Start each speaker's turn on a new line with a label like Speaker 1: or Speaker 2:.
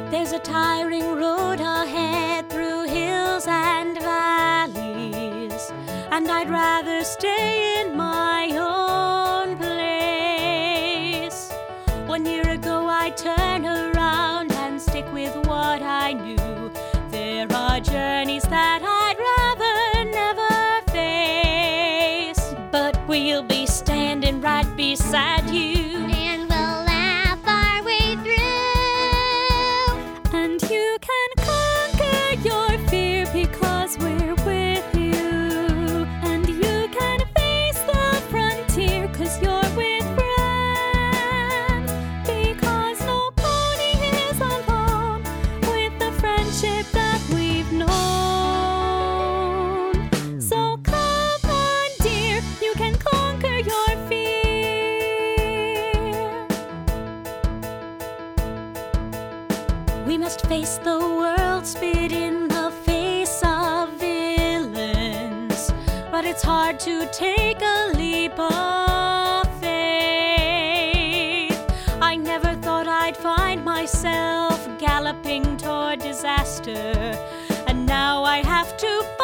Speaker 1: There's a tiring road ahead through hills and valleys, and I'd rather stay in my own place. 1 year ago I'd turn around and stick with what I knew. There are journeys that I'd rather never face, but we'll be standing right beside you,
Speaker 2: and we'll laugh our way through.
Speaker 1: and you can conquer your fear because we're with you, and you can face the frontier 'cause you're with friends, because nobody is alone with the friendship that we've known. So come on, dear, you can conquer your fear. We must face the world, spit in the face of villains, but it's hard to take a leap of faith. I never thought I'd find myself galloping toward disaster, and now I have to